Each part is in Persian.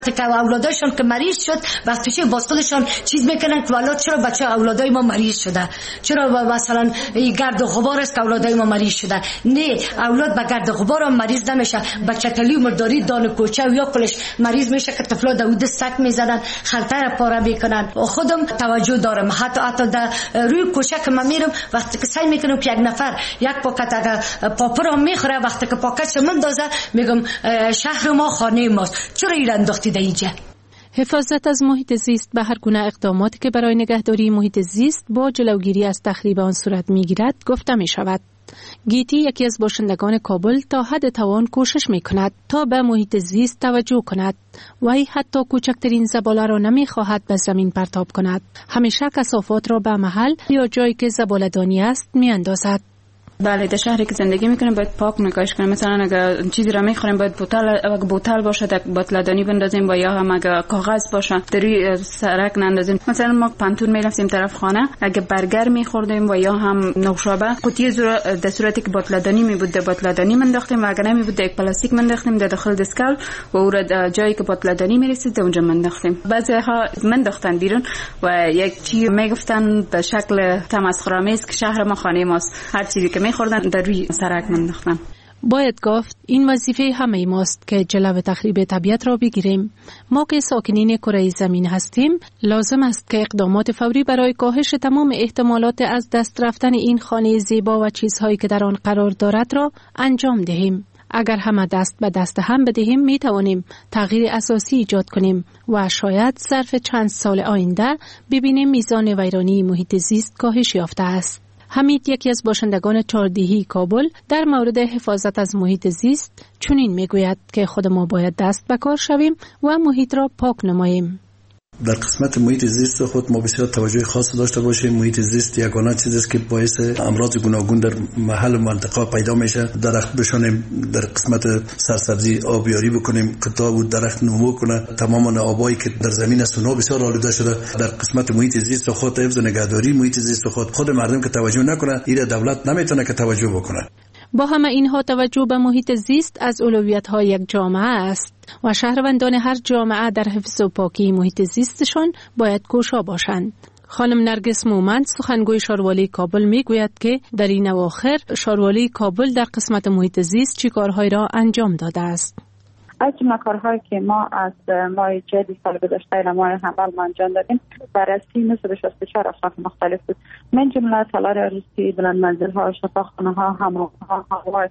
که اولادشون که مریض شد وقتی چه باز خودشون چیز میکنن که اولاد چرا بچه اولادای ما مریض شده، چرا مثلا گرد و غبار است که اولادای ما مریض شده. نه، اولاد به گرد و غبار هم مریض نمیشه، بچه تلی مرداری دان کوچه و یا کلش مریض میشه که طفلا داود سک میزنن، خلطه را پاره میکنن. خودم توجه دارم، حتی در روی کوچه که من میرم وقتی که سعی میکنم که یک نفر یک پاکت اگر پاپر هم میخوره، وقتی که پاکتش مندازه میگم شهر ما خانه ماست، چرا ایران انداختی در اینجا؟ حفاظت از محیط زیست به هر گونه اقداماتی که برای نگهداری محیط زیست با جلوگیری از تخریب آن صورت میگیرد گفته می شود. گیتی یکی از باشندگان کابل تا حد توان کوشش می کند تا به محیط زیست توجه کند. وی حتی کوچکترین زباله را نمی خواهد به زمین پرتاب کند. همیشه کثافات را به محل یا جایی که زباله‌دانی است می اندازد. بله، در شهری که زندگی میکنیم باید پاک نگاهش کنیم. مثلا اگر چیزی را میخوریم باید بوتل باشه در بوتلدانی بندازیم و یا هم اگر کاغذ باشه در روی سرک نندازیم. مثلا ما پانتون میرفتیم طرف خانه، اگر برگر میخوردیم و یا هم نوشابه، قوطی در صورتی که بوتلدانی می بود در بوتلدانی منداختیم و اگر نمی بود در پلاستیک منداختیم در داخل دسکال و او را جایی که بوتلدانی میرسید در اونجا منداختیم. بعضیها منداختن بیرون و یک چیز میگفتن به شکل تمسخرآمیز که شهر ما خانه ماست، هر چیزی که خوردن در روی سرک منداختن. باید گفت این وظیفه همه ماست که جلو تخریب طبیعت را بگیریم. ما که ساکنین کره زمین هستیم لازم است که اقدامات فوری برای کاهش تمام احتمالات از دست رفتن این خانه زیبا و چیزهایی که در آن قرار دارد را انجام دهیم. اگر همه دست به دست هم بدهیم می توانیم تغییر اساسی ایجاد کنیم و شاید ظرف چند سال آینده ببینیم میزان ویرانی محیط زیست کاهش یافته است. حمید یکی از باشندگان چهاردیهی کابل در مورد حفاظت از محیط زیست چنین میگوید که خود ما باید دست به کار شویم و محیط را پاک نماییم. در قسمت محیط زیست خود ما بسیار توجه خاص داشته باشیم. محیط زیست یگانه چیزی است که باعث امراض گوناگون در محل و منطقه پیدا میشه. درخت بشانیم، در قسمت سرسبزی آبیاری بکنیم که تا بود درخت نمو کنه. تمام آبایی که در زمین است اونها بسیار آلوده شده. در قسمت محیط زیست خود حفظ و نگهداری محیط زیست خود مردم که توجه نکنه، ایره دولت نمیتونه که توجه بکنه. با همه اینها توجه به محیط زیست از اولویت‌های یک جامعه است و شهروندان هر جامعه در حفظ و پاکی محیط زیستشان باید کوشا باشند. خانم نرگس مومند سخنگوی شاروالی کابل میگوید که در این اواخر شاروالی کابل در قسمت محیط زیست چی کارهایی را انجام داده است. از جمله کارهایی که ما از ماه جدی سال گذشته ماه حمل انجام دادیم بررسی 964 اصناف مختلف بود، من جمله تالار عروسی، بلند منزل ها، شفاخانه ها، حمام ها،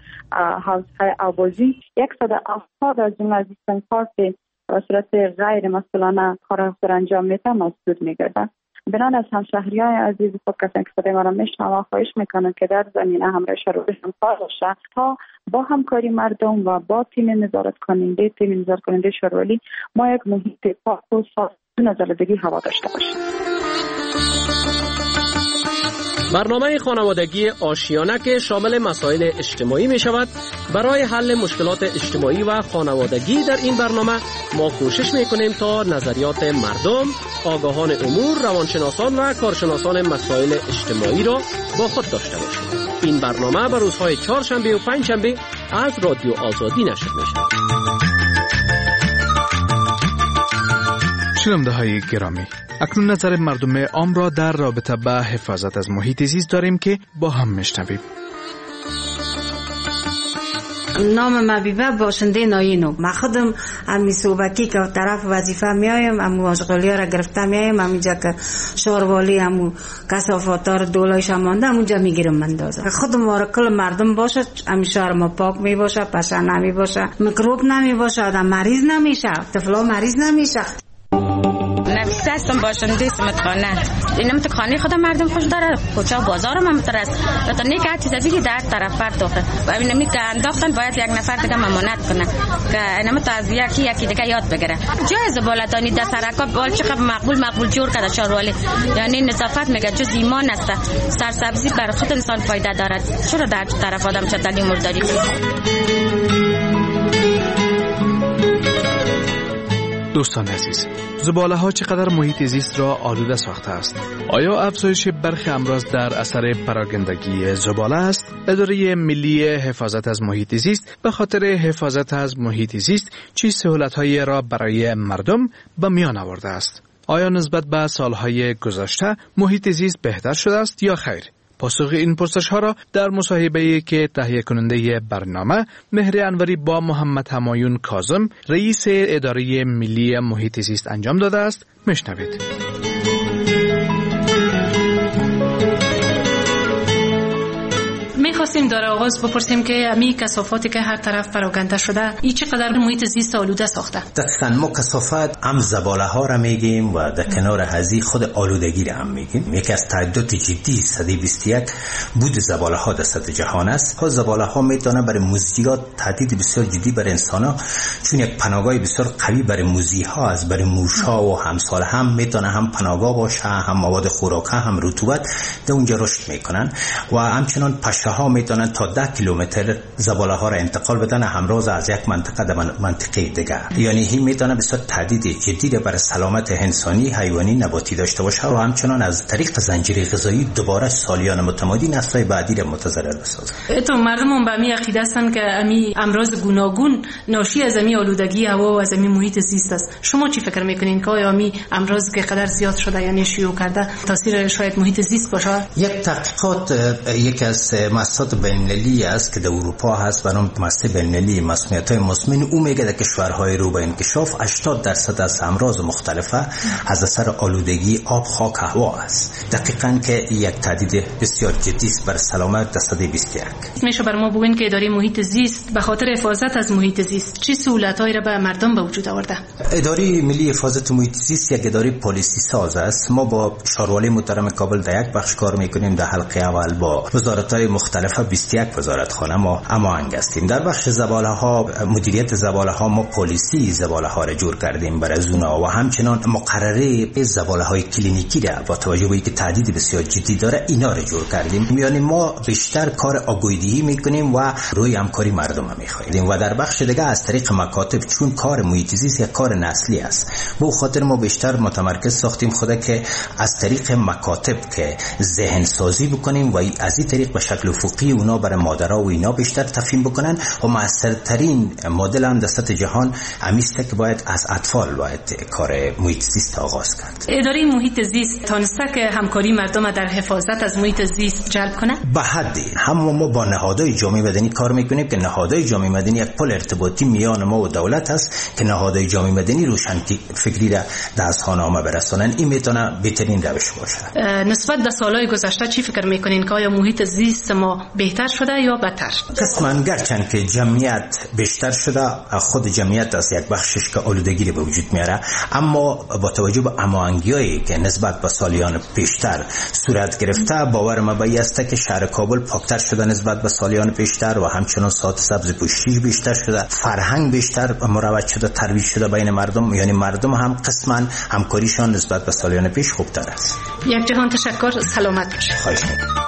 هاوس های آبازی، 170 از جمله از این کار که به صورت غیر مسئولانه کار انجام میده مسدود میگردن. بنان از همشهریای عزیز خود کسانی که صدای ما را میشنوند خواهش میکنم که در زمینه همراه شروعشون کار باشه تا با همکاری مردم و با تیم نظارت کننده شاروالی ما یک محیط پاک و صاف نزدگی هوا داشته باشیم. برنامه خانوادگی آشیانه که شامل مسائل اجتماعی می شود. برای حل مشکلات اجتماعی و خانوادگی در این برنامه ما کوشش می کنیم تا نظریات مردم، آگاهان امور، روانشناسان و کارشناسان مسائل اجتماعی را با خود داشته باشیم. این برنامه بر روزهای چهارشنبه و پنجشنبه از رادیو آزادی نشر می شود. شنونده های گرامی، اکنون نظر مردم عام را در رابطه به حفاظت از محیط زیست داریم که با هم میشنویم. نام مبیبه باشنده ناینو. من خودم امی صوبکی که طرف وظیفه میایم، امو اشغالی را گرفته میایم، همینجا که شاروالی امو کثافات را دولایش مانده همونجا میگیرم مندازم. خودم کل مردم باشه، امی شهر ما پاک می باشه، پشه نمی باشه، میکروب نمی باشه، آدم مریض نمیشه، طفلا مریض نمیشه. نفیسه هستم، باشنده سمتخانه. این متخانه خودم مردم خوش داره، کوچه و بازارم هم مترس. لطفا نیک هر چیز دیگه در طرف پرداخته و این نمی که انداختن باید یک نفر دیگه ممانت کنه که اینم تا از یکی دیگه یاد بگیره. جای زباله‌دانی در سرکا بال چقدر مقبول جور کرده شاروالی، یعنی نظافت میگه جز ایمان است. سرسبزی بر خود انسان فایده دارد، چرا در طرف آدم چتلی مرداری؟ دوستان عزیز، زباله ها چقدر محیط زیست را آلوده ساخته است؟ آیا افزایش برخی امراض در اثر پراگندگی زباله است؟ اداره ملی حفاظت از محیط زیست به خاطر حفاظت از محیط زیست چه سهولت‌هایی را برای مردم به میان آورده است؟ آیا نسبت به سالهای گذشته محیط زیست بهتر شده است یا خیر؟ پاسخ این پرسش ها را در مصاحبه‌ای که تهیه کننده برنامه مهر انوری با محمد همایون کاظم رئیس اداره ملی محیط زیست انجام داده است میشنوید. می‌خواستیم در آغاز بپرسیم که امی کثافاتی که هر طرف پراکنده شده این چقدر محیط زیست آلوده ساخته؟ دقیقاً ما کثافت هم زباله ها را میگیم و در کنار هزی خود آلودگی را هم میگیم. یکی از تهدیدات جدی سده 21 بود زباله ها در سطح جهان است. ها زباله ها میتونه برای موذیات تهدید بسیار جدی برای انسان ها، چون یک پناهگاه بسیار قوی برای موذی ها است. برای موشا و همسال هم میتونه هم پناهگاه باشه، هم مواد خوراک، هم رطوبت در اونجا رشد میکنن و همچنان پشه ها میتونن تا 10 کیلومتر زباله ها را انتقال بدن همراز از یک منطقه به منطقه دیگر. یعنی این میتونه بسیار تهدید جدی برای سلامت انسانی، حیوانی، نباتی داشته باشه و همچنان از طریق زنجیره غذایی دوباره سالیان متمادی نسل‌های بعدی را متضرر بسازه. تو مردم به می عقیده هستند که امی امراض گوناگون ناشی از امی آلودگی هوا و از امی محیط زیست است. شما چی فکر میکنین که آیا امی امراض که قدر زیاد شده یعنی شیوع کرده تاثیر شاید محیط زیست باشه؟ یک تحقیقات یک از مؤسسات بین‌المللی است که در اروپا هست به نام مؤسسه بین‌المللی مسمومیت‌های مزمن. او میگه در کشورهای رو به انکشاف 80% از امراض مختلفه از اثر آلودگی آب، خاک، هوا است. دقیقاً که یک تهدید بسیار جدی است بر سلامت در سده 21. میشه بر ما بگین که اداره محیط زیست به خاطر حفاظت از محیط زیست چه سهولت‌هایی را به مردم به وجود آورده؟ اداره ملی حفاظت محیط زیست یک اداره پالیسی ساز است. ما با شاروالی محترم کابل در یک بخش کار میکنیم. در حلقه اول با وزارت‌های مختلف 21 وزارتخانه ما هماهنگ هستیم. در بخش زباله ها، مدیریت زباله ها، ما پالیسی زباله ها را جور کردیم برای زونا و همچنان مقرره زباله های کلینیکی را با توجه به اینکه تهدید بسیار جدی داره اینا را جور کردیم. یعنی ما بیشتر کار آگاهی‌دهی میکنیم و روی همکاری مردم میخوایم. و در بخش دیگه از طریق مکاتب، چون کار محیط زیست یک کار نسلی است، به خاطر ما بیشتر متمرکز ساختیم خدا که از طریق مکاتب که ذهن سازی بکنیم و از این طریق به شکل افقی اونا برای مادرها و اینا بیشتر تفهیم بکنن و موثرترین مدل هم در سطح جهان همیسته که باید از اطفال باید کار محیط زیست آغاز کرد. اداره محیط زیست تانسته که همکاری مردم در حفاظت از محیط زیست جلب کنه؟ به حدی ما با نهادهای جامعه مدنی کار میکنیم که نهادهای جامعه مدنی یک پل ارتباطی میان ما و دولت است که نهادهای جامعه مدنی روشن فکری را در اذهان عامه برسانن. این میتونه بهترین روش باشه. نسبت به سالهای گذشته چی فکر میکنین که آیا محیط زیست ما بهتر شده یا بدتر؟ قسماً گرچند که جمعیت بیشتر شده، خود جمعیت از یک بخشش که آلودگی به وجود میاره، اما با توجه به هماهنگی‌هایی که نسبت به سالیان پیشتر صورت گرفته، باور ما به است که شهر کابل پاکتر شده نسبت به سالیان پیشتر و همچنان ساعت سبز پوشش بیشتر شده، فرهنگ بیشتر مروج شده، ترویج شده بین مردم. یعنی مردم هم قسماً همکاریشان نسبت به سالیان پیش خوبتر است. یک جهان تشکر، سلامت باشید. خواهش می‌کنم.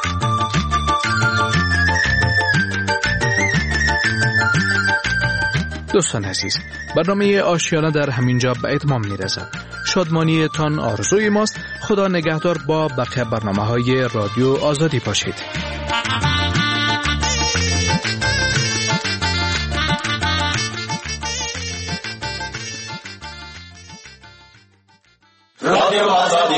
دوستان عزیز، برنامه آشیانه در همینجا به اتمام میرسد. شادمانی تان آرزوی ماست. خدا نگهدار. با بقیه برنامه‌های رادیو آزادی باشید. رادیو آزادی.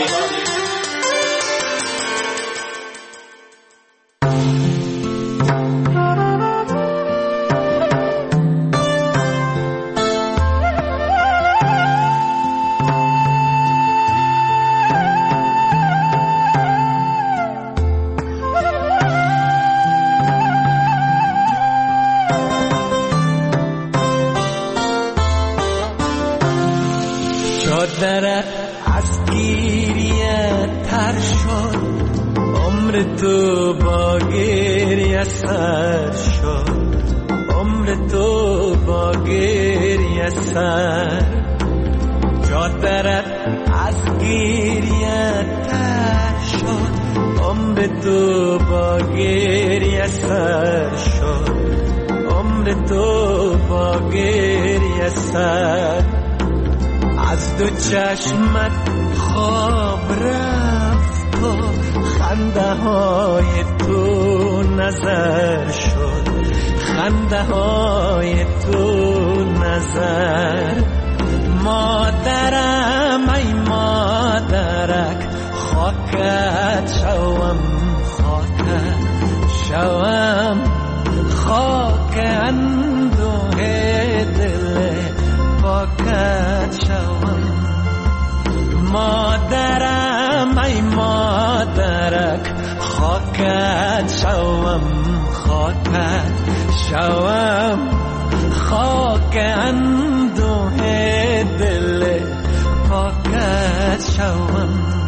چادرت از گریه تر شد، عمر تو با گریه سر شد، عمر تو با گریه سر. چادرت از گریه تر شد، عمر تو با گریه سر شد، عمر تو با گریه سر. از دو چشمت خواب رفت و خنده های تو نظر شد، خنده های تو نظر. مادرم ای مادرک خاکت شوم، خاکت شوم، خاک اندوه دل پاکت شوم. مادرم ای مادرک خاکت شوم، خاکت شوم، خاک اندوه دل پاکت شوم.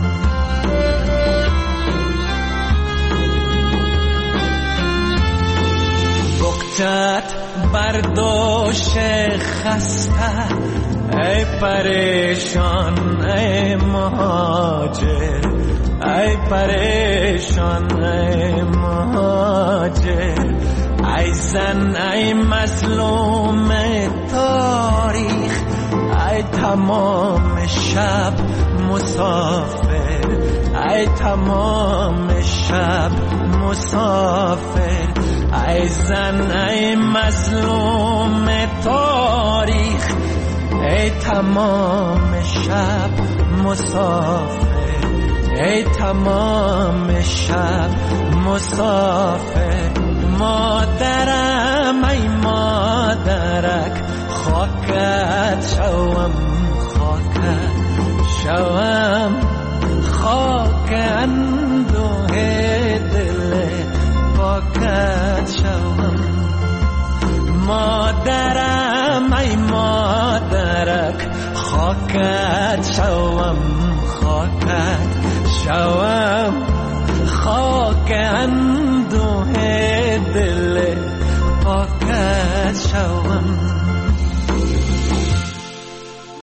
بکتت برداشت خسته ای پریشان ای مهاجر، ای پریشان ای مهاجر. ای زن ای مظلوم تاریخ، ای تمام شب مسافر، ای تمام شب مسافر. ای زن ای مظلوم تاریخ، ای تمام شب مسافر، ای تمام شب مسافر. مادرم ای مادرک خاکت شوم، خاکت شوم، خاک اندوه دل پاکت شوم. مادرم ای مادرک خاکت شوم، خاکت شوم، خاک اندوه دل پاکت شوم.